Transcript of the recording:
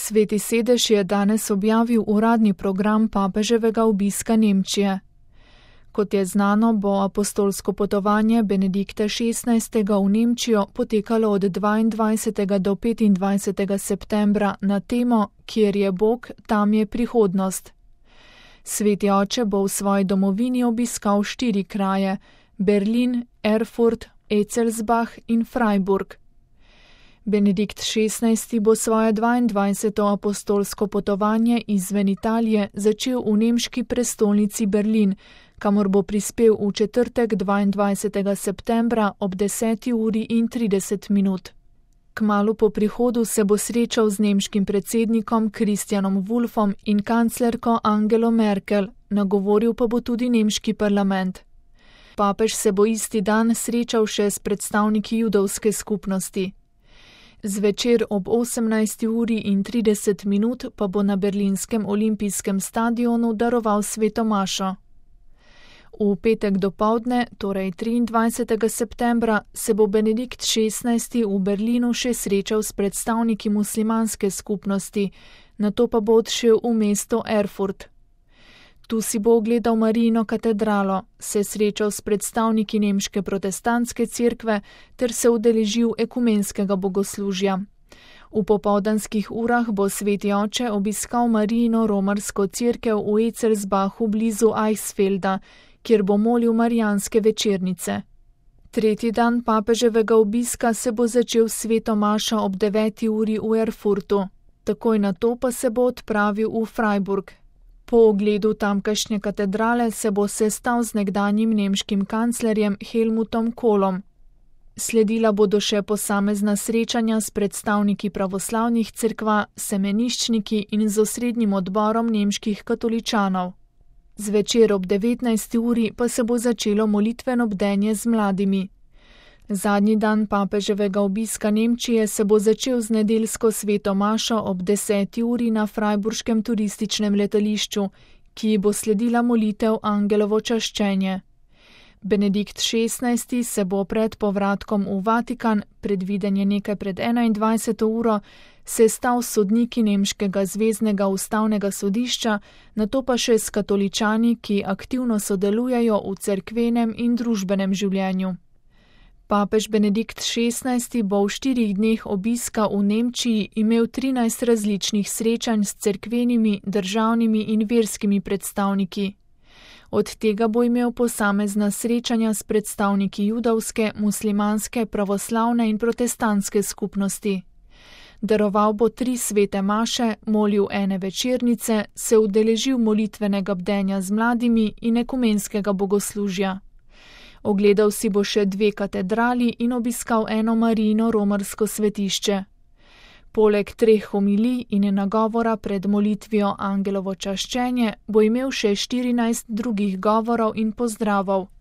Sveti sedež je danes objavil uradni program papeževega obiska Nemčije. Kot je znano, bo apostolsko potovanje Benedikta XVI. V Nemčijo potekalo od 22. do 25. septembra na temo Kjer je Bog, tam je prihodnost. Sveti oče bo v svoji domovini obiskal 4 kraje: Berlin, Erfurt, Ecelsbach in Freiburg. Benedikt XVI. Bo svoje 22. apostolsko potovanje izven Italije začel v nemški prestolnici Berlin, kamor bo prispel v četrtek 22. septembra ob 10:30. Kmalu po prihodu se bo srečal z nemškim predsednikom Christianom Wulffom in kanclerko Angelo Merkel, nagovoril pa bo tudi nemški parlament. Papež se bo isti dan srečal še s predstavniki judovske skupnosti. Zvečer ob 18:30 pa bo na berlinskem olimpijskem stadionu daroval sveto mašo. V petek dopoldne, torej 23. septembra, se bo Benedikt XVI. V Berlinu še srečal s predstavniki muslimanske skupnosti, nato pa bo odšel v mesto Erfurt. Tu si bo ogledal Marijino katedralo, se srečal s predstavniki nemške protestantske cerkve ter se udeležil ekumenskega bogoslužja. V popoldanskih urah bo sveti oče obiskal Marijino romarsko cerkev v Ecelsbachu blizu Eichsfelda, kjer bo molil marijanske večernice. Tretji dan papeževega obiska se bo začel sveto mašo ob 9. uri v Erfurtu, takoj nato pa se bo odpravil v Freiburg. Po ogledu tamkajšnje katedrale se bo sestal z nekdanjim nemškim kanclerjem Helmutom Kohlom. Sledila bodo še posamezna srečanja s predstavniki pravoslavnih cerkva, semeniščniki in z osrednjim odborom nemških katoličanov. Zvečer ob 19. uri pa se bo začelo molitveno bdenje z mladimi. Zadnji dan papeževega obiska Nemčije se bo začel z nedeljsko sveto mašo ob 10. uri na freiburškem turističnem letališču, ki ji bo sledila molitev Angelovo čaščenje. Benedikt XVI. Se bo pred povratkom v Vatikan, predviden je nekaj pred 21. uro, sestal s sodniki nemškega zveznega ustavnega sodišča, nato pa še s katoličani, ki aktivno sodelujejo v cerkvenem in družbenem življenju. Papež Benedikt XVI. Bo v 4 dneh obiska v Nemčiji imel 13 različnih srečanj s cerkvenimi, državnimi in verskimi predstavniki. Od tega bo imel posamezna srečanja s predstavniki judovske, muslimanske, pravoslavne in protestantske skupnosti. Daroval bo 3 svete maše, molil 1 večernice, se udeležil molitvenega bdenja z mladimi in ekumenskega bogoslužja. Ogledal si bo še 2 katedrali in obiskal 1 Marijino romarsko svetišče. Poleg 3 homilij in nagovora pred molitvijo Angelovo čaščenje bo imel še 14 drugih govorov in pozdravov.